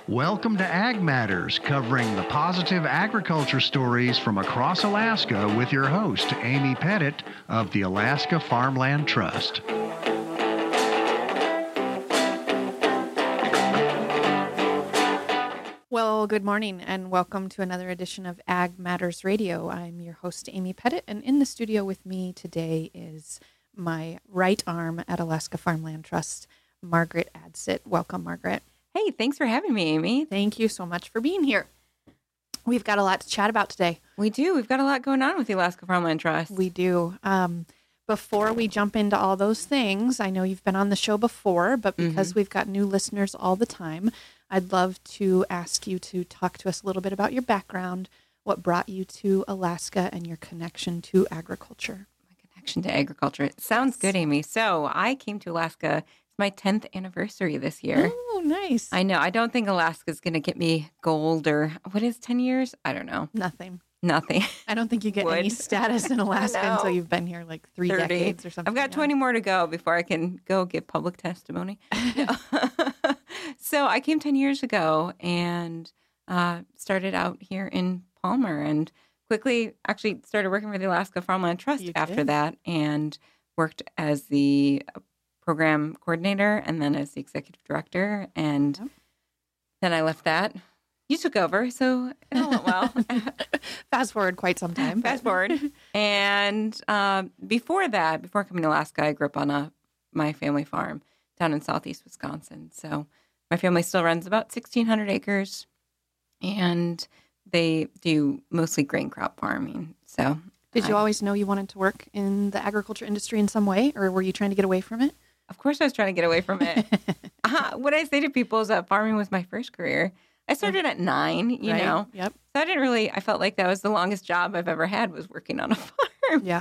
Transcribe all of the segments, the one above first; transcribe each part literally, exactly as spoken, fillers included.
Welcome to Ag Matters, covering the positive agriculture stories from across Alaska with your host, Amy Pettit of the Alaska Farmland Trust. Well, good morning and welcome to another edition of Ag Matters Radio. I'm your host, Amy Pettit, and in the studio with me today is my right arm at Alaska Farmland Trust, Margaret Adsit. Welcome, Margaret. Hey, thanks for having me, Amy. Thank you so much for being here. We've got a lot to chat about today. We do. We've got a lot going on with the Alaska Farmland Trust. We do. Um, before we jump into all those things, I know you've been on the show before, but because mm-hmm. we've got new listeners all the time, I'd love to ask you to talk to us a little bit about your background, what brought you to Alaska, and your connection to agriculture. My connection to agriculture. It sounds good, Amy. So I came to Alaska. It's my tenth anniversary this year. Oh, nice. I know. I don't think Alaska's going to get me gold or what is ten years? I don't know. Nothing. Nothing. I don't think you get any status in Alaska until you've been here like three thirty decades or something. I've got twenty more to go before I can go give public testimony. So I came ten years ago and uh, started out here in Palmer and quickly actually started working for the Alaska Farmland Trust you after did. that and worked as the program coordinator and then as the executive director. And yep. then I left that. You took over, so it all went well. Fast forward quite some time. Fast forward. And um, before that, before coming to Alaska, I grew up on a my family farm down in southeast Wisconsin. So my family still runs about sixteen hundred acres, and they do mostly grain crop farming. So, did you I, always know you wanted to work in the agriculture industry in some way, or were you trying to get away from it? Of course, I was trying to get away from it. uh, what I say to people is that farming was my first career. I started at nine, you right. know. Yep. So I didn't really, I felt like that was the longest job I've ever had was working on a farm. Yeah.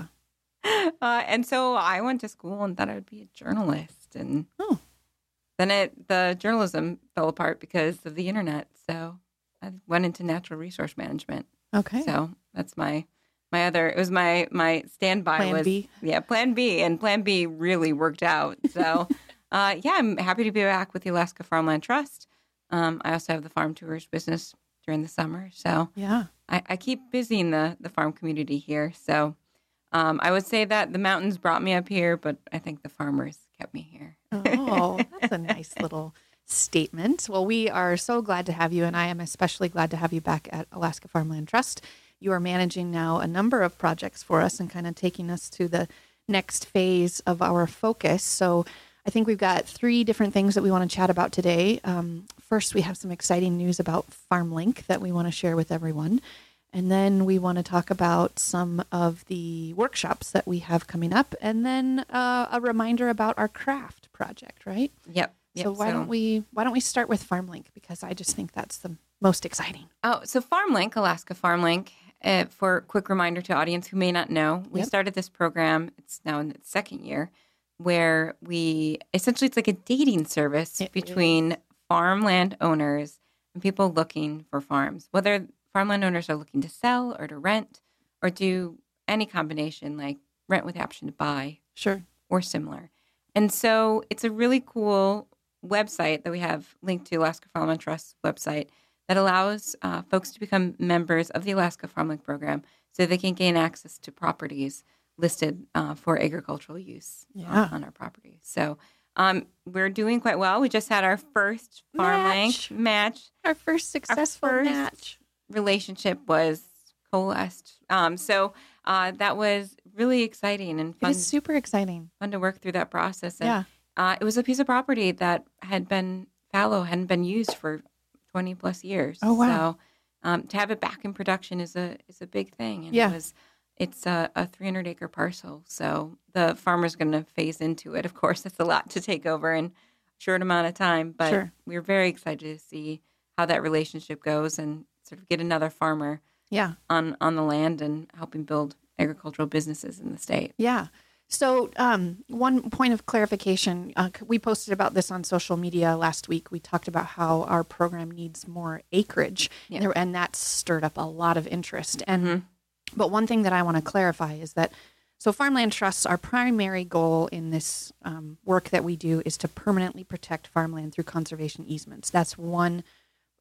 Uh, and so I went to school and thought I would be a journalist. And oh. then it, the journalism fell apart because of the internet. So I went into natural resource management. Okay. So that's my, my other, it was my, my standby Plan was, B. yeah, Plan B. And Plan B really worked out. So uh, yeah, I'm happy to be back with the Alaska Farmland Trust. Um, I also have the farm tours business during the summer. So yeah, I, I keep busy in the, the farm community here. So um, I would say that the mountains brought me up here, but I think the farmers kept me here. Oh, that's a nice little statement. Well, we are so glad to have you, and I am especially glad to have you back at Alaska Farmland Trust. You are managing now a number of projects for us and kind of taking us to the next phase of our focus. So I think we've got three different things that we want to chat about today. Um, first, we have some exciting news about FarmLink that we want to share with everyone. And then we want to talk about some of the workshops that we have coming up. And then uh, a reminder about our craft project, right? Yep. yep so why so. don't we why don't we start with FarmLink? Because I just think that's the most exciting. Oh, so FarmLink, Alaska FarmLink, uh, for a quick reminder to audience who may not know, we yep. started this program, it's now in its second year, where we essentially it's like a dating service it between is. farmland owners and people looking for farms, whether farmland owners are looking to sell or to rent or do any combination like rent with the option to buy sure or similar. And so it's a really cool website that we have linked to Alaska Farmland Trust website that allows uh, folks to become members of the Alaska FarmLink program so they can gain access to properties listed uh, for agricultural use yeah. on, on our property. So um, we're doing quite well. We just had our first FarmLink match. match. Our first successful our first match. Relationship was coalesced. Um, so uh, that was really exciting and fun. It is super exciting. Fun to work through that process. And, yeah. Uh, it was a piece of property that had been fallow, hadn't been used for twenty plus years. Oh, wow. So um, to have it back in production is a is a big thing. And yeah. it was It's a, a three hundred acre parcel, so the farmer's going to phase into it. Of course, it's a lot to take over in a short amount of time, but sure. we're very excited to see how that relationship goes and sort of get another farmer yeah. on, on the land and helping build agricultural businesses in the state. Yeah. So um, one point of clarification, uh, we posted about this on social media last week. We talked about how our program needs more acreage, Yeah. and, there, and that stirred up a lot of interest. And Mm-hmm. But one thing that I want to clarify is that, so farmland trusts, our primary goal in this um, work that we do is to permanently protect farmland through conservation easements. That's one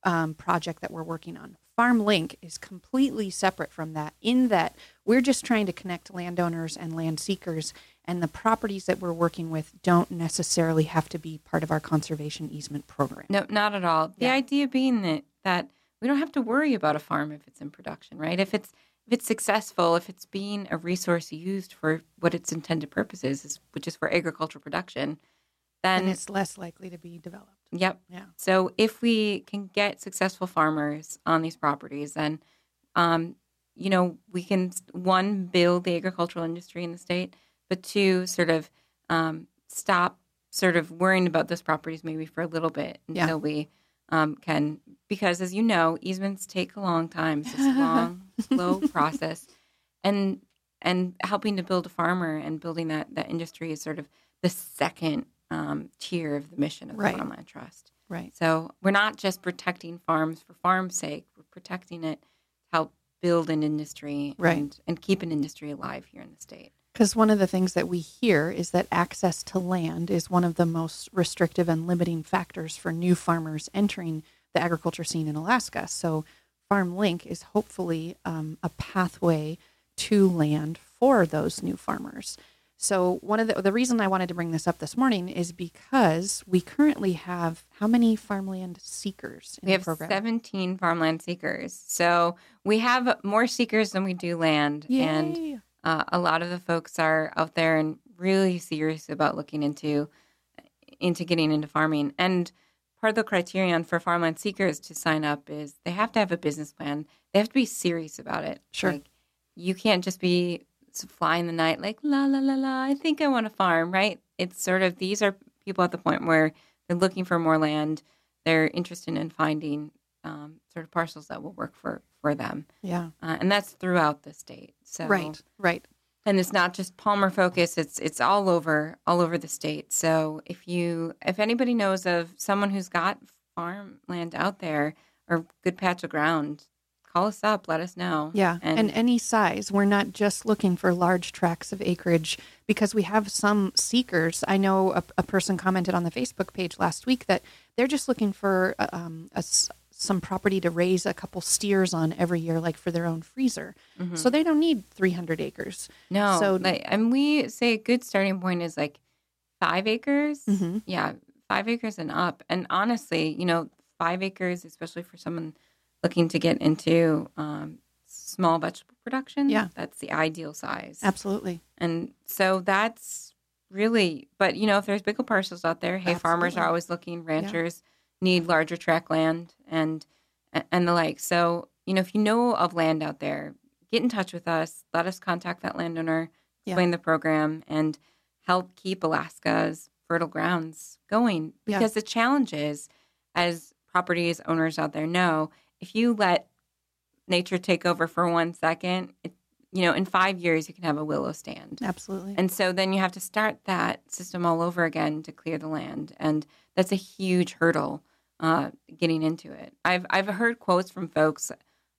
um, project that we're working on. FarmLink is completely separate from that, in that we're just trying to connect landowners and land seekers, and the properties that we're working with don't necessarily have to be part of our conservation easement program. No, not at all. The Yeah. idea being that, that we don't have to worry about a farm if it's in production, right? If it's if it's successful, if it's being a resource used for what its intended purpose is, which is for agricultural production, then And it's less likely to be developed. Yep. Yeah. So if we can get successful farmers on these properties, then, um, you know, we can, one, build the agricultural industry in the state, but two, sort of um, stop sort of worrying about those properties maybe for a little bit until Yeah. we um, can, because as you know, easements take a long time. It's a long, slow process. And and helping to build a farmer and building that, that industry is sort of the second um, tier of the mission of the Right. Farmland Trust. Right. So we're not just protecting farms for farm's sake. We're protecting it to help build an industry Right. and, and keep an industry alive here in the state. Because one of the things that we hear is that access to land is one of the most restrictive and limiting factors for new farmers entering the agriculture scene in Alaska. So FarmLink is hopefully um, a pathway to land for those new farmers. So one of the the reason I wanted to bring this up this morning is because we currently have how many farmland seekers in We the have program? seventeen farmland seekers. So we have more seekers than we do land. And Yay. uh, a lot of the folks are out there and really serious about looking into into getting into farming. And part of the criterion for farmland seekers to sign up is they have to have a business plan. They have to be serious about it. Sure. Like, you can't just be fly in the night like, la, la, la, la, I think I want to farm, right? It's sort of, these are people at the point where they're looking for more land. They're interested in finding um, sort of parcels that will work for, for them. Yeah. Uh, and that's throughout the state. So, Right. Right. and it's not just Palmer focus, it's it's all over, all over the state. So if you, if anybody knows of someone who's got farmland out there or good patch of ground, call us up, let us know. Yeah, and, And, any size. We're not just looking for large tracts of acreage because we have some seekers. I know a, a person commented on the Facebook page last week that they're just looking for uh, um, a s some property to raise a couple steers on every year, like for their own freezer. Mhm. So they don't need three hundred acres. no, so- like, and we say a good starting point is like five acres. Mhm. Yeah, five acres and up. And honestly, you know, five acres, especially for someone looking to get into um, small vegetable production, Yeah. that's the ideal size. Absolutely. And so that's really, but you know, if there's bigger parcels out there, hey, farmers Absolutely. are always looking, ranchers need larger tract land and and the like. So, you know, if you know of land out there, get in touch with us, let us contact that landowner, Yeah. explain the program, and help keep Alaska's fertile grounds going. Yeah. Because the challenge is, as properties owners out there know, if you let nature take over for one second, it, you know, in five years you can have a willow stand. Absolutely. And so then you have to start that system all over again to clear the land, and that's a huge hurdle uh, getting into it. I've I've heard quotes from folks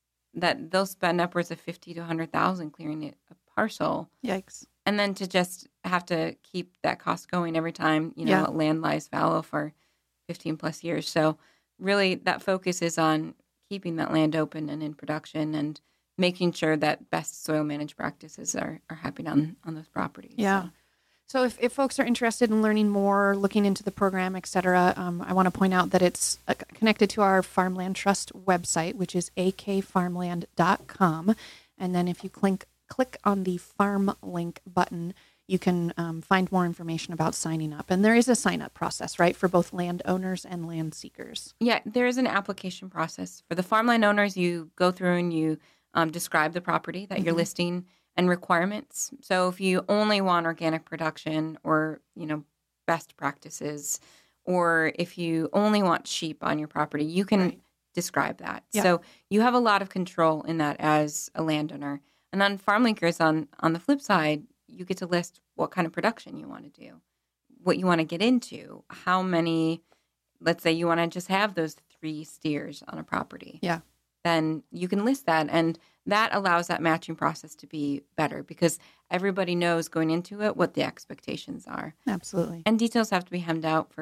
that they'll spend upwards of fifty to a hundred thousand clearing a parcel, Yikes. and then to just have to keep that cost going every time, you know, Yeah. land lies fallow for fifteen plus years. So really, that focus is on keeping that land open and in production, and making sure that best soil managed practices are, are happening on, on those properties. Yeah. So, So if, if folks are interested in learning more, looking into the program, et cetera, um, I want to point out that it's uh, connected to our Farmland Trust website, which is a k farmland dot com. And then if you click, click on the Farm Link button, you can um, find more information about signing up. And there is a sign-up process, right, for both landowners and land seekers. yeah, there is an application process. For the farmland owners, you go through and you um, describe the property that you're Mhm. listing and requirements. So if you only want organic production or, you know, best practices, or if you only want sheep on your property, you can Right. describe that. Yeah. So you have a lot of control in that as a landowner. And on Farm Linkers, on, on the flip side, you get to list what kind of production you want to do, what you want to get into, how many, let's say you want to just have those three steers on a property. Yeah. Then you can list that. And that allows that matching process to be better because everybody knows going into it what the expectations are. Absolutely. And details have to be hemmed out for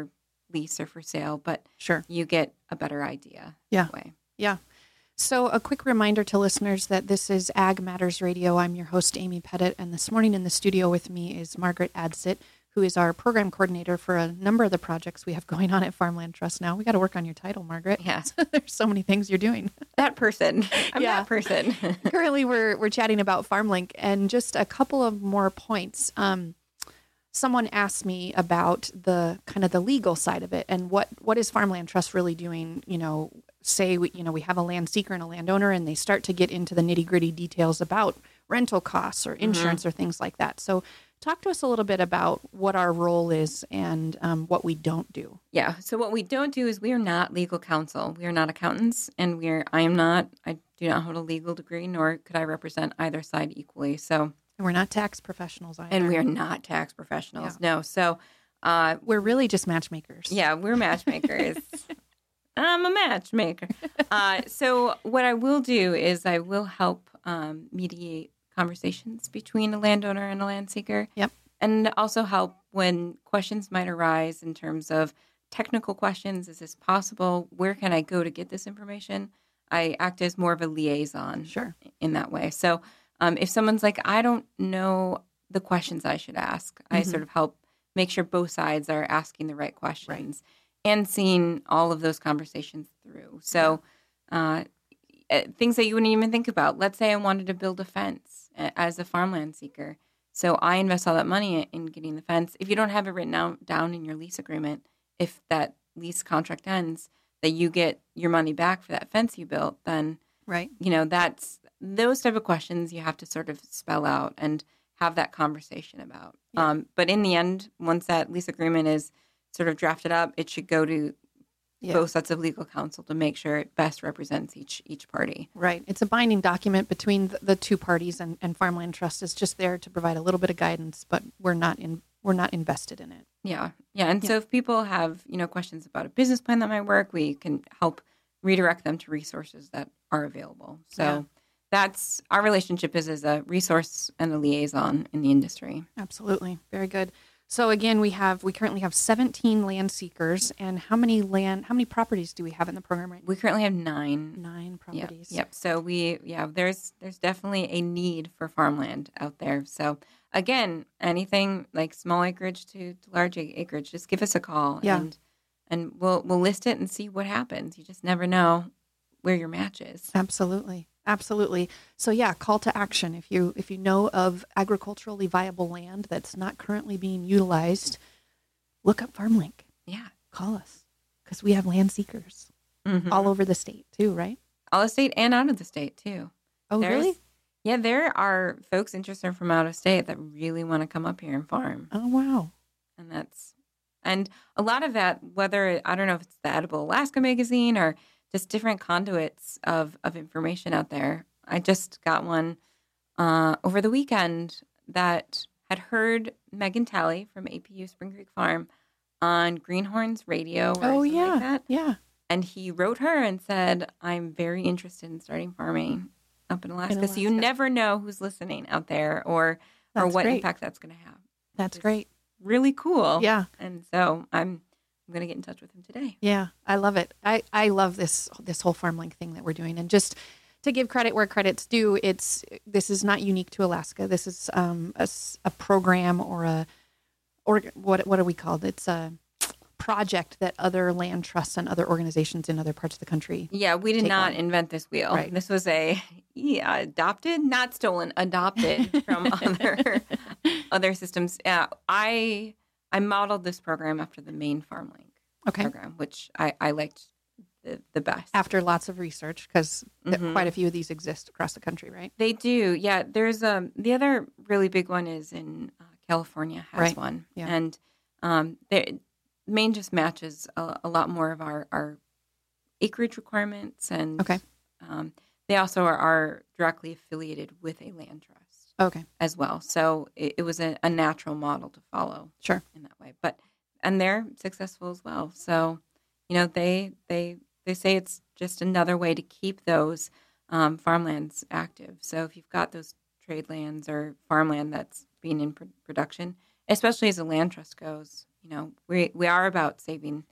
lease or for sale, but Sure. you get a better idea. Yeah. That way. Yeah. So a quick reminder to listeners that this is Ag Matters Radio. I'm your host, Amy Pettit, and this morning in the studio with me is Margaret Adsit, who is our program coordinator for a number of the projects we have going on at Farmland Trust now. We got to work on your title, Margaret. Yeah. There's so many things you're doing. That person. I'm Yeah. that person. Currently, we're we're chatting about FarmLink, and just a couple of more points. Um, someone asked me about the kind of the legal side of it, and what what is Farmland Trust really doing? You know, say we you know we have a land seeker and a landowner, and they start to get into the nitty gritty details about rental costs or insurance mm-hmm. or things like that. So, talk to us a little bit about what our role is and um, what we don't do. Yeah. So what we don't do is we are not legal counsel. We are not accountants, and we are. I am not. I do not hold a legal degree, nor could I represent either side equally. So, and we're not tax professionals either. And we are not tax professionals. Yeah. No. So, uh, we're really just matchmakers. Yeah, we're matchmakers. I'm a matchmaker. uh, so what I will do is I will help um, mediate conversations between a landowner and a land seeker. Yep. And also help when questions might arise in terms of technical questions. Is this possible? Where can I go to get this information? I act as more of a liaison sure. in that way. So um, if someone's like, I don't know the questions I should ask, mm-hmm. I sort of help make sure both sides are asking the right questions right. and seeing all of those conversations through. So uh, things that you wouldn't even think about. Let's say I wanted to build a fence as a farmland seeker. So I invest all that money in getting the fence. If you don't have it written out, down in your lease agreement, if that lease contract ends, that you get your money back for that fence you built, then, right. you know, that's those type of questions you have to sort of spell out and have that conversation about. Yeah. Um, but in the end, once that lease agreement is sort of drafted up, it should go to yeah. both sets of legal counsel to make sure it best represents each each party. Right. It's a binding document between the, the two parties, and, and Farmland Trust is just there to provide a little bit of guidance, but we're not in we're not invested in it. Yeah. Yeah. And yeah. so if people have, you know, questions about a business plan that might work, we can help redirect them to resources that are available. So yeah. that's our relationship is as a resource and a liaison in the industry. Absolutely. Very good. So again, we have we currently have seventeen land seekers, and how many land how many properties do we have in the program right now? We currently have nine. Nine properties. Yep. yep. So we yeah, there's there's definitely a need for farmland out there. So again, anything like small acreage to, to large acreage, just give us a call yeah. and and we'll we'll list it and see what happens. You just never know where your match is. Absolutely. Absolutely. So yeah, call to action. If you if you know of agriculturally viable land that's not currently being utilized, look up FarmLink. Yeah. Call us, because we have land seekers mm-hmm. all over the state too, right? All the state and out of the state too. Oh, There's, really? Yeah, there are folks interested from out of state that really want to come up here and farm. Oh, wow. And that's and a lot of that, whether I don't know if it's the Edible Alaska magazine or just different conduits of, of information out there. I just got one uh, over the weekend that had heard Megan Talley from A P U Spring Creek Farm on Greenhorns Radio or oh, something yeah. like that. Yeah. And he wrote her and said, I'm very interested in starting farming up in Alaska. In Alaska. So you never know who's listening out there or, or what great. impact that's going to have. That's it's great. Really cool. Yeah. And so I'm... I'm going to get in touch with him today. Yeah, I love it. I, I love this this whole FarmLink thing that we're doing. And just to give credit where credit's due, it's this is not unique to Alaska. This is um, a, a program or a or what what are we called? It's a project that other land trusts and other organizations in other parts of the country. Yeah, we did not on. invent this wheel. Right. This was a yeah, adopted, not stolen, adopted from other other systems. Yeah, I. I modeled this program after the main FarmLink okay. program, which I, I liked the, the best. After lots of research, because mm-hmm. quite a few of these exist across the country, right? They do, yeah. There's um the other really big one is in uh, California has right. one, yeah. and um, Maine just matches a, a lot more of our, our acreage requirements, and okay. um, they also are, are directly affiliated with a land trust. Okay. As well. So it, it was a, a natural model to follow. Sure. In that way. But and they're successful as well. So, you know, they they they say it's just another way to keep those um, farmlands active. So if you've got those trade lands or farmland that's being in pr- production, especially as the land trust goes, you know, we we are about saving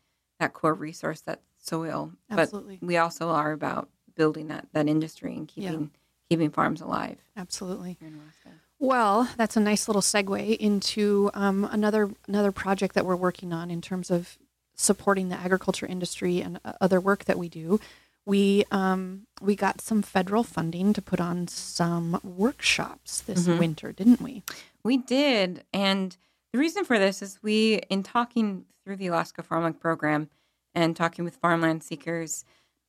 that core resource, that soil. Absolutely. But we also are about building that, that industry and keeping yeah. keeping farms alive. Absolutely. Here in Alaska. Well, that's a nice little segue into um, another another project that we're working on in terms of supporting the agriculture industry and uh, other work that we do. We um, we got some federal funding to put on some workshops this mm-hmm. winter, didn't we? We did, and the reason for this is we, in talking through the Alaska Farmland program and talking with farmland seekers,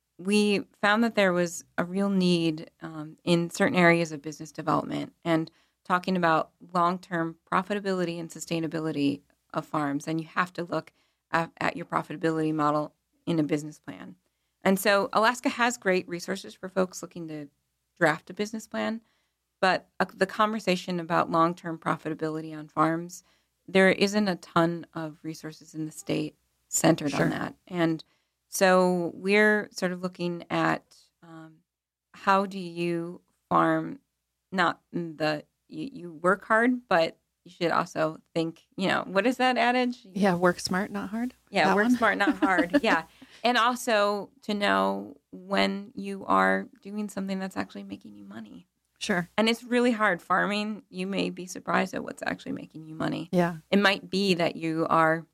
we found that there was a real need um, in certain areas of business development and talking about long-term profitability and sustainability of farms. And you have to look at, at your profitability model in a business plan. And so Alaska has great resources for folks looking to draft a business plan. But uh, the conversation about long-term profitability on farms, there isn't a ton of resources in the state centered sure. on that. And so we're sort of looking at um, how do you farm, not the, you, you work hard, but you should also think, you know, what is that adage? Yeah, work smart, not hard. Yeah, that work one? smart, not hard. Yeah. And also to know when you are doing something that's actually making you money. Sure. And it's really hard. Farming, you may be surprised at what's actually making you money. Yeah. It might be that you are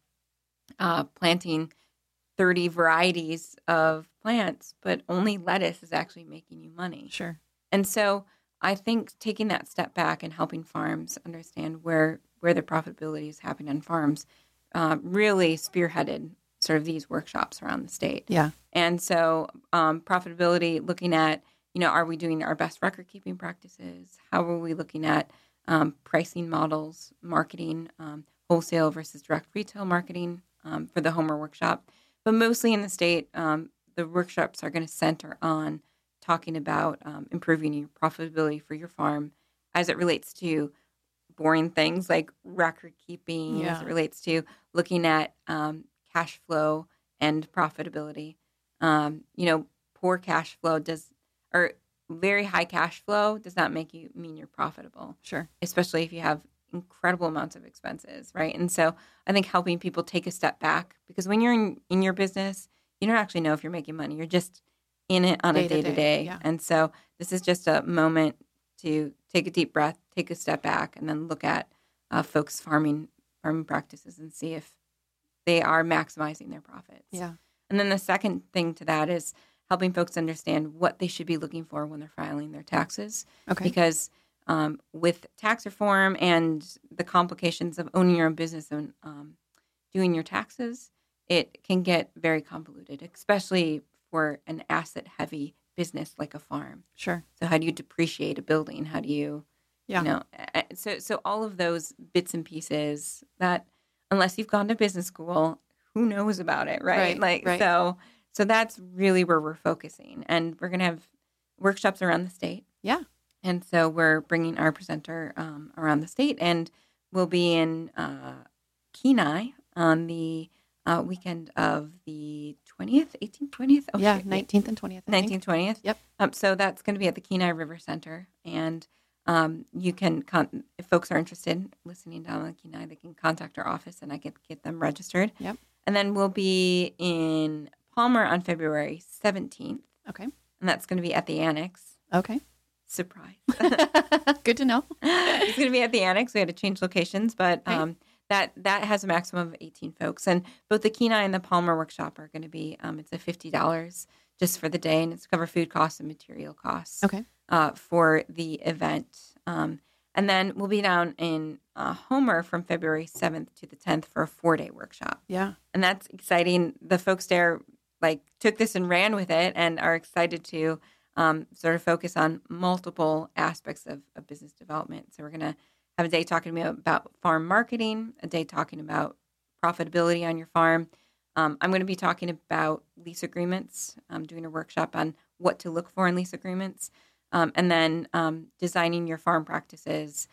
uh, planting thirty varieties of plants, but only lettuce is actually making you money. Sure. And so I think taking that step back and helping farms understand where, where the profitability is happening on farms uh, really spearheaded sort of these workshops around the state. Yeah. And so um, profitability, looking at, you know, are we doing our best record keeping practices? How are we looking at um, pricing models, marketing, um, wholesale versus direct retail marketing um, for the Homer workshop? But mostly in the state, um, the workshops are going to center on talking about um, improving your profitability for your farm as it relates to boring things like record keeping, yeah. as it relates to looking at um, cash flow and profitability. Um, you know, poor cash flow does, or very high cash flow does not make you mean you're profitable. Sure. Especially if you have incredible amounts of expenses, right? And so I think helping people take a step back, because when you're in, in your business, you don't actually know if you're making money. You're just in it on day a day-to-day. day, yeah. And so this is just a moment to take a deep breath, take a step back, and then look at uh, folks' farming farming practices and see if they are maximizing their profits. Yeah. And then the second thing to that is helping folks understand what they should be looking for when they're filing their taxes. Okay. Because um, with tax reform and the complications of owning your own business and um, doing your taxes, it can get very convoluted, especially for an asset-heavy business like a farm. Sure. So how do you depreciate a building? How do you, yeah. you know, so so all of those bits and pieces that, unless you've gone to business school, who knows about it, right? Right, like right. so. So that's really where we're focusing, and we're going to have workshops around the state. Yeah. And so we're bringing our presenter um, around the state, and we'll be in uh, Kenai on the uh, weekend of the twentieth, eighteenth, twentieth? Oh, yeah, nineteenth and twentieth. nineteenth, twentieth. Yep. Um, so that's going to be at the Kenai River Center, and um, you can, con- if folks are interested in listening down on the Kenai, they can contact our office, and I can get them registered. Yep. And then we'll be in Palmer on February seventeenth. Okay. And that's going to be at the Annex. Okay. Surprise. Good to know. It's going to be at the Annex. We had to change locations, but um, right. that that has a maximum of eighteen folks. And both the Kenai and the Palmer workshop are going to be, um, it's a fifty dollars just for the day, and it's to cover food costs and material costs okay. uh, for the event. Um, and then we'll be down in uh, Homer from February seventh to the tenth for a four-day workshop. Yeah. And that's exciting. The folks there like took this and ran with it and are excited to um, sort of focus on multiple aspects of, of business development. So we're going to have a day talking to me about farm marketing, a day talking about profitability on your farm. Um, I'm going to be talking about lease agreements. I'm doing a workshop on what to look for in lease agreements, um, and then um, designing your farm practices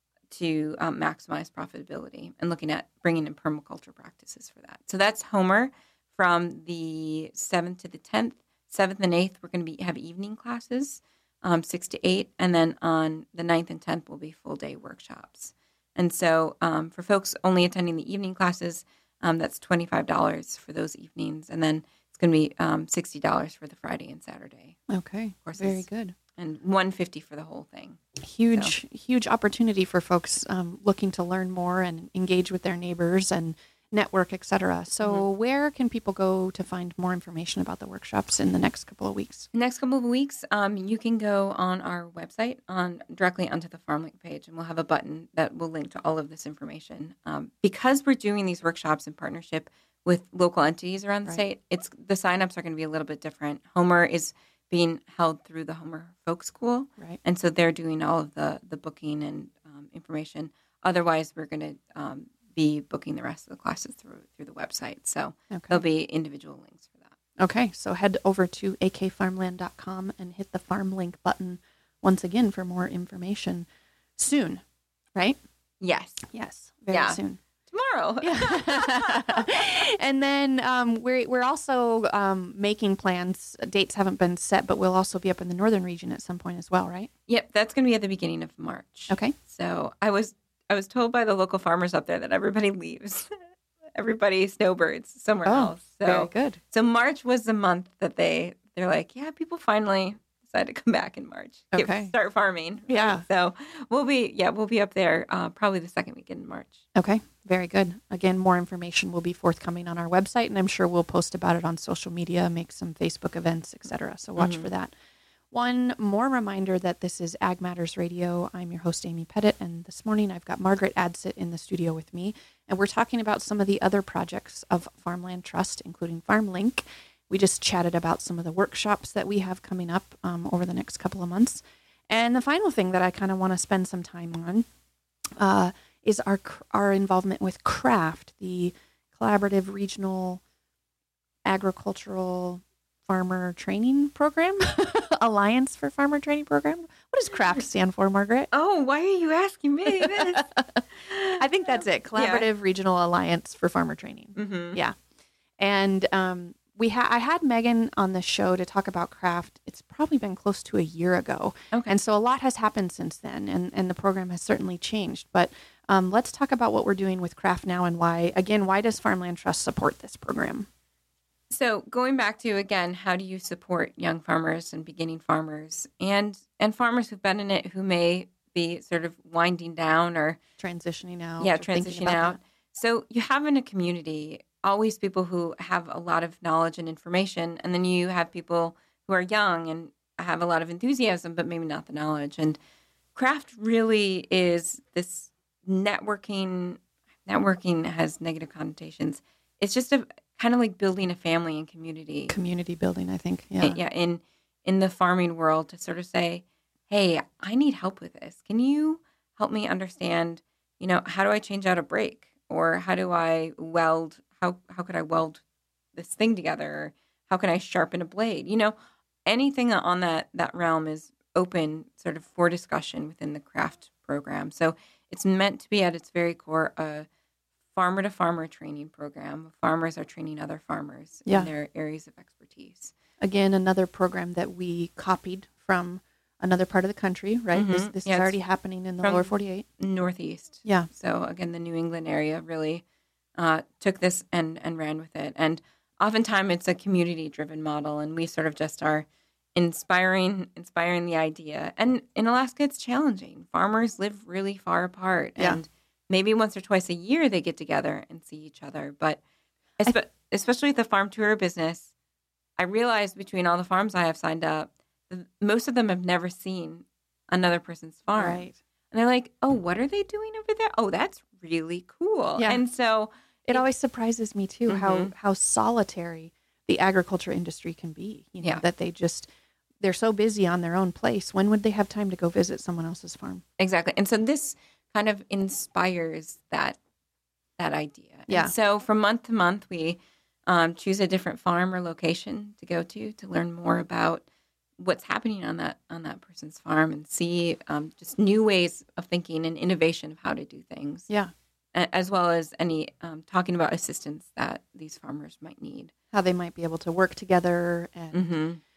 to um, maximize profitability and looking at bringing in permaculture practices for that. So that's Homer from the seventh to the tenth. seventh and eighth, we're going to be have evening classes, um, six to eight. And then on the ninth and tenth will be full-day workshops. And so um, for folks only attending the evening classes, Um, that's twenty-five dollars for those evenings. And then it's going to be um, sixty dollars for the Friday and Saturday Okay. courses. Very good. And one hundred fifty dollars for the whole thing. Huge, So. huge opportunity for folks um, looking to learn more and engage with their neighbors and network, et cetera. So mm-hmm. where can people go to find more information about the workshops in the next couple of weeks? Next couple of weeks, um, you can go on our website on directly onto the FarmLink page, and we'll have a button that will link to all of this information. Um, because we're doing these workshops in partnership with local entities around the right. state, it's the signups are going to be a little bit different. Homer is being held through the Homer Folk School, right. and so they're doing all of the the booking and um, information. Otherwise, we're going to um, be booking the rest of the classes through through the website. So okay. there'll be individual links for that. Okay, so head over to a k farmland dot com and hit the farm link button once again for more information soon, right? Yes. Yes, very yeah. soon. Tomorrow. Yeah. And then um, we're we're also um, making plans. Dates haven't been set, but we'll also be up in the northern region at some point as well, right? Yep, that's going to be at the beginning of March. Okay. So I was I was told by the local farmers up there that everybody leaves. Everybody snowbirds somewhere oh, else. So very good. So March was the month that they they're like, yeah, people finally decided to come back in March. Get, Okay. Start farming. Yeah. So we'll be yeah we'll be up there uh, probably the second weekend in March. Okay. Very good. Again, more information will be forthcoming on our website, and I'm sure we'll post about it on social media, make some Facebook events, et cetera. So watch mm-hmm. for that. One more reminder that this is Ag Matters Radio. I'm your host, Amy Pettit, and this morning I've got Margaret Adsit in the studio with me, and we're talking about some of the other projects of Farmland Trust, including FarmLink. We just chatted about some of the workshops that we have coming up um, over the next couple of months. And the final thing that I kind of want to spend some time on uh, is our our involvement with CRAFT, the Collaborative Regional Agricultural Farmer Training Program, Alliance for Farmer Training Program. What does CRAFT stand for, Margaret? Oh, why are you asking me this? I think that's it. Collaborative yeah. Regional Alliance for Farmer Training. Mm-hmm. Yeah. And um, we ha- I had Megan on the show to talk about CRAFT. It's probably been close to a year ago. Okay. And so a lot has happened since then, and, and the program has certainly changed. But um, let's talk about what we're doing with CRAFT now and why, again, why does Farmland Trust support this program? So going back to, again, how do you support young farmers and beginning farmers and and farmers who've been in it who may be sort of winding down or transitioning out. Yeah, transitioning out. That. So you have in a community always people who have a lot of knowledge and information, and then you have people who are young and have a lot of enthusiasm, but maybe not the knowledge. And CRAFT really is this networking. Networking has negative connotations. It's just a kind of like building a family and community. Community building, I think. Yeah. Yeah. In in the farming world to sort of say, hey, I need help with this. Can you help me understand, you know, how do I change out a brake? Or how do I weld? How how could I weld this thing together? Or how can I sharpen a blade? You know, anything on that that realm is open sort of for discussion within the CRAFT program. So it's meant to be at its very core a farmer-to-farmer training program. Farmers are training other farmers yeah. in their areas of expertise. Again, another program that we copied from another part of the country, right? Mm-hmm. This, this yeah, is already happening in the lower forty-eight. Northeast. Yeah. So, again, the New England area really uh, took this and, and ran with it. And oftentimes it's a community-driven model, and we sort of just are inspiring inspiring the idea. And in Alaska, it's challenging. Farmers live really far apart. Yeah. And maybe once or twice a year they get together and see each other. But espe- especially with the farm tour business, I realized between all the farms I have signed up, most of them have never seen another person's farm. Right. And they're like, oh, what are they doing over there? Oh, that's really cool. Yeah. And so it, it always surprises me, too, mm-hmm. how, how solitary the agriculture industry can be. You know, yeah. that they just, they're so busy on their own place. When would they have time to go visit someone else's farm? Exactly. And so this kind of inspires that that idea. Yeah. And so from month to month, we um, choose a different farm or location to go to to learn more about what's happening on that on that person's farm and see um, just new ways of thinking and innovation of how to do things. Yeah. As well as any um, talking about assistance that these farmers might need. How they might be able to work together and mm-hmm.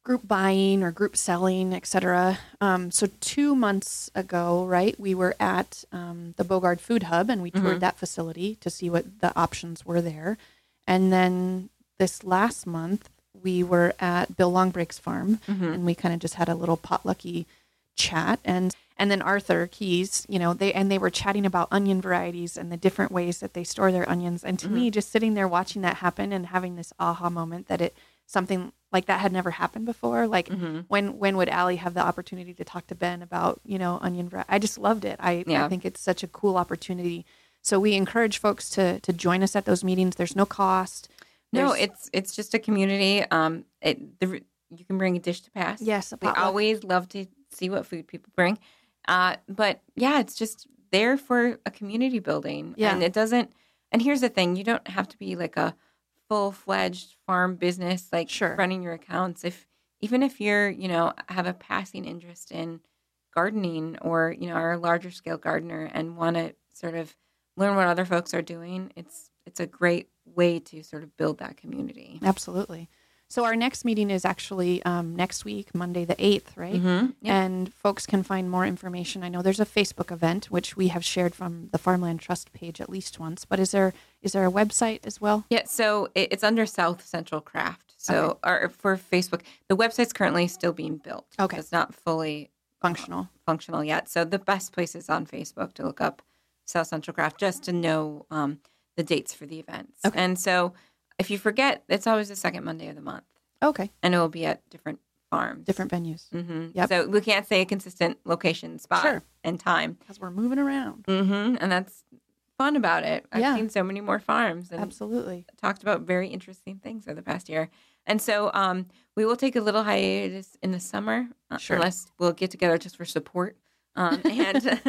group buying or group selling, et cetera. Um, so two months ago, right, we were at um, the Bogard Food Hub, and we toured Mm-hmm. that facility to see what the options were there. And then this last month, we were at Bill Longbrake's farm, Mm-hmm. and we kind of just had a little potlucky chat. And and then Arthur Keys, you know, they and they were chatting about onion varieties and the different ways that they store their onions. And to Mm-hmm. me, just sitting there watching that happen and having this aha moment that it something like that had never happened before. Like Mm-hmm. when when would Allie have the opportunity to talk to Ben about, you know, onion variety? I just loved it. I, Yeah. I think it's such a cool opportunity. So we encourage folks to to join us at those meetings. There's no cost. No, There's- it's it's just a community. Um, it the, you can bring a dish to pass. Yes, a we potluck. always love to see what food people bring. Uh, but yeah, it's just there for a community building. Yeah. And it doesn't. And here's the thing: you don't have to be like a full fledged farm business, like Sure. running your accounts. If even if you're, you know, have a passing interest in gardening, or you know, are a larger scale gardener and want to sort of learn what other folks are doing, it's it's a great way to sort of build that community. Absolutely. So our next meeting is actually um, next week, Monday the eighth, right? Mm-hmm. Yeah. And folks can find more information. I know there's a Facebook event, which we have shared from the Farmland Trust page at least once. But is there is there a website as well? Yeah, so it- it's under South Central Craft. So or for Facebook, the website's currently still being built. Okay. It's not fully Functional. functional yet. So the best place is on Facebook to look up South Central Craft just to know um, the dates for the events. Okay. And so if you forget, it's always the second Monday of the month, Okay. and it will be at different farms. Different venues. Mm-hmm. Yep. So we can't say a consistent location, spot, Sure. and time. Because we're moving around. Mm-hmm. And that's fun about it. I've Yeah. seen so many more farms and Absolutely. talked about very interesting things over the past year. And so um, we will take a little hiatus in the summer, uh, Sure. unless we'll get together just for support. Um, and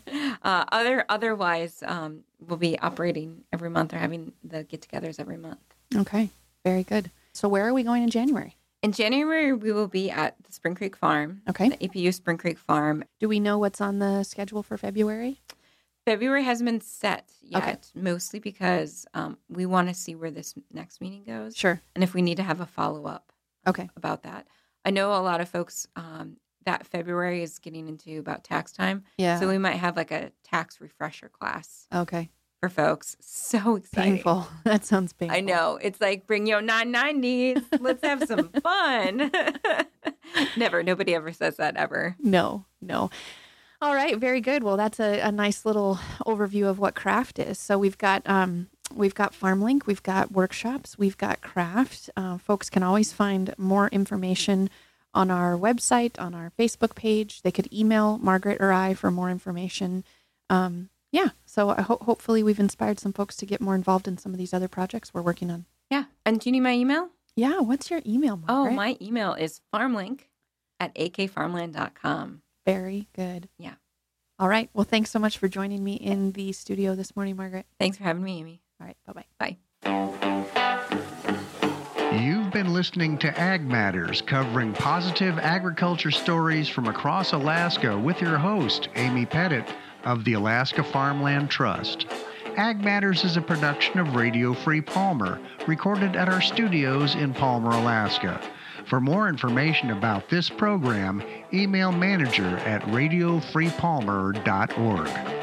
uh, other otherwise, um, we'll be operating every month or having the get-togethers every month. Okay. Very good. So where are we going in January? In January, we will be at the Spring Creek Farm, Okay. the A P U Spring Creek Farm. Do we know what's on the schedule for February? February hasn't been set yet, Okay. mostly because um, we want to see where this next meeting goes. Sure. And if we need to have a follow-up Okay. about that. I know a lot of folks um, that February is getting into about tax time. Yeah. So we might have like a tax refresher class Okay. for folks. So exciting. Painful. That sounds painful. I know. It's like bring your nine nineties. Let's have some fun. Never. Nobody ever says that ever. No, no. All right, very good. Well, that's a, a nice little overview of what craft is. So we've got um, we've got FarmLink, we've got workshops, we've got craft. Uh, folks can always find more information on our website, on our Facebook page. They could email Margaret or I for more information. Um, yeah, so I ho- hopefully we've inspired some folks to get more involved in some of these other projects we're working on. Yeah. And do you need my email? Yeah, what's your email, Oh, Margaret? my email is farmlink at a k farmland dot com. Very good. Yeah. All right. Well, thanks so much for joining me in the studio this morning, Margaret. Thanks for having me, Amy. All right. Bye-bye. Bye. You've been listening to Ag Matters, covering positive agriculture stories from across Alaska with your host, Amy Pettit of the Alaska Farmland Trust. Ag Matters is a production of Radio Free Palmer, recorded at our studios in Palmer, Alaska. For more information about this program, email manager at radio free palmer dot org.